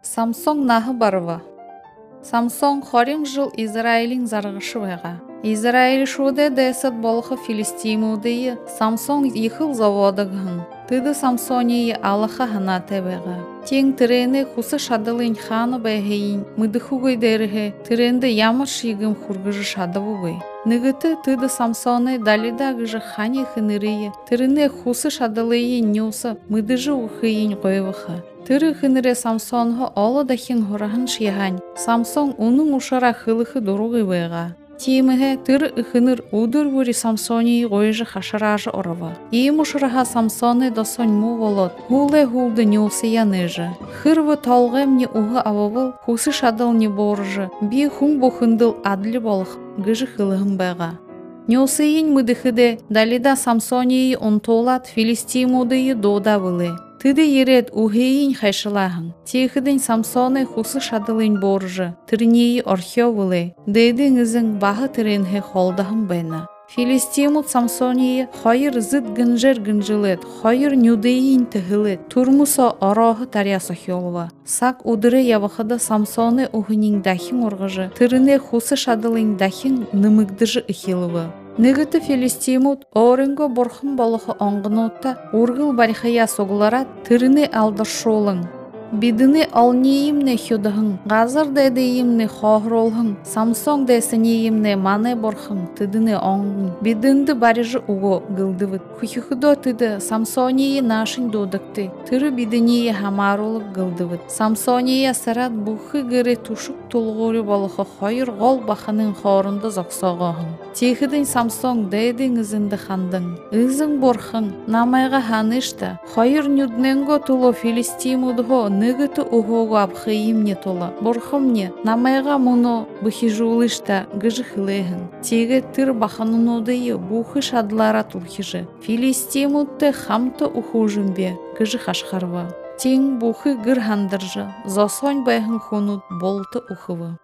Самсон нахы барыва. Самсон хорин жыл Израилин зарғышы вайға. Израиль шуде десет болығы Филистимудейі Самсон ехыл заводығын. Тыды Самсонии Аллаха хана тебеға. Тең тірені құсы шадылын ханы бәйхейін мұдықуғай дәрігі тіренді ямыш егім құрғыжы шадывуғай. Нығыты тыды Самсоны далида ғыжы хане хынырыйы тірені құсы шадылыйы нёсы мұдыжы ұқыйын қойвықы. Тыры хыныры Самсонғы олы дахин ғырағын шияған. Самсон оның ұшара қылықы дұруғы байға. Тиеміге тыры ұхыныр ұдыр вүрі Самсонии ғойжы хашаражы орова. Ием ұшыраға Самсоны досон му волот, хулы хулды нёсы яныжы. Хырвы толғым не уғы авывыл, хусы шадыл не боржы, би хун бұхындыл адлы болох, гыжы хылығым байға. Нёсыйын мұдықыды, далида Самсонии онтолат Филистимудыйы дода вылы. Тыды ерет ухейін хайшылағын. Тейхідін Самсоны хусы шадылын боржы, тірнеyi орхевылы, дэйдің ізің бағы тіренхе холдағын бәйна. Филистимут Самсонии хайыр зыд гынжер гынжилет, хайыр нюдейін тіхілет, турмуса арағы таряса хелва. Сак удыры явахыда Самсоны ухынин дахин орғыжы, тіріне хусы шадылын дахин нымыгдыжы ихилывы. Нығыты Филистимут орынғы борхын балығы оңғынотта урғыл барихая соғыларат тіріне алдыршолың. Бидіні алнейімне хюдығын, ғазыр дәдейімне хоғролғын, Самсон дәсінейімне мане борхын, тыдыны оңғын. Бидінді барыжы уғы ғылдывыд. Хүхіхудо тыды Самсонии нашын додықты, тыры бидінее хамаролық ғылдывыд. Самсоние сарат бұхы гірі тушық тұлғыры балығы қойыр ғол бақының қорынды зоқсоғығын. Тейхідің Самсон дәйдің ізінді қандың. Үзің борхын, намайға ханышты, қойыр нүдненго тұлы Филистимудғы нығыты ұғуғы абхайым не толы. Борхым не, намайға мұны бұхижулышта ғыжы хылығын. Теге тыр бақанын одайы бұхы шадлара тұлхижы. Филистимудты хамты ұхужым бе ғыжы қашқарва. Тең бұхы ғыр хандыржы, засонь байғын хонут болты ұхывы.